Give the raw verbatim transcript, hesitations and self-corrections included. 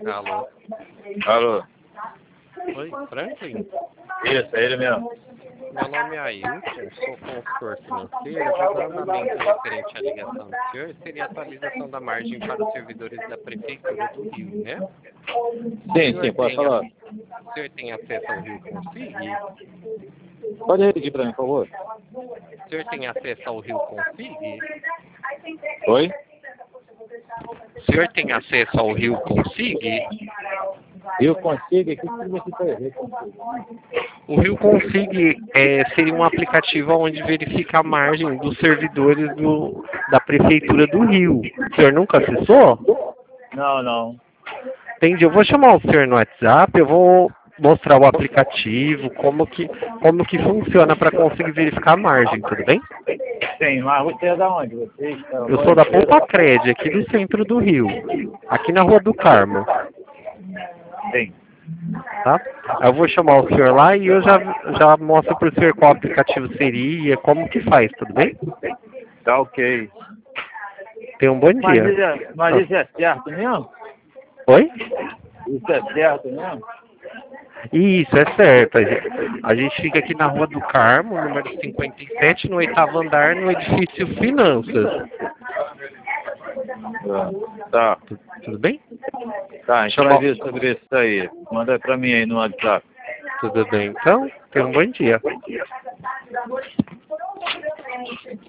Alô. Alô. Oi, Franklin? Isso, é ele mesmo. Meu nome é Ailton, sou consultor financeiro. Vou dar andamento referente à ligação do senhor. Seria a atualização da margem para os servidores da Prefeitura do Rio, né? Sim, sim, pode falar. O senhor tem acesso ao Rio Consig? Pode repetir para mim, por favor. O senhor tem acesso ao Rio Consig? Oi? O senhor tem acesso ao Rio Consig? Eu consigo? O que significa Rio Consig? O Rio Consig é, seria um aplicativo onde verifica a margem dos servidores do, da Prefeitura do Rio. O senhor nunca acessou? Não, não. Entendi. Eu vou chamar o senhor no WhatsApp, eu vou mostrar o aplicativo, como que, como que funciona para conseguir verificar a margem, tudo bem? Sim, mas você é da onde? Você está... Eu sou da Pompa Cred, aqui do centro do Rio, aqui na Rua do Carmo. Sim. Tá? Eu vou chamar o senhor lá e eu já, já mostro para o senhor qual aplicativo seria, como que faz, tudo bem? Tá ok. Tenha um bom Mas dia. isso é, mas isso é certo mesmo? Oi? Isso é certo mesmo? Isso, é certo. A gente, a gente fica aqui na Rua do Carmo, número cinquenta e sete, no oitavo andar, no edifício Finanças. Tá. Tudo bem? Tá, a gente vai ver sobre isso aí. Manda pra mim aí no WhatsApp. Tudo bem, então. Tenha um bom dia.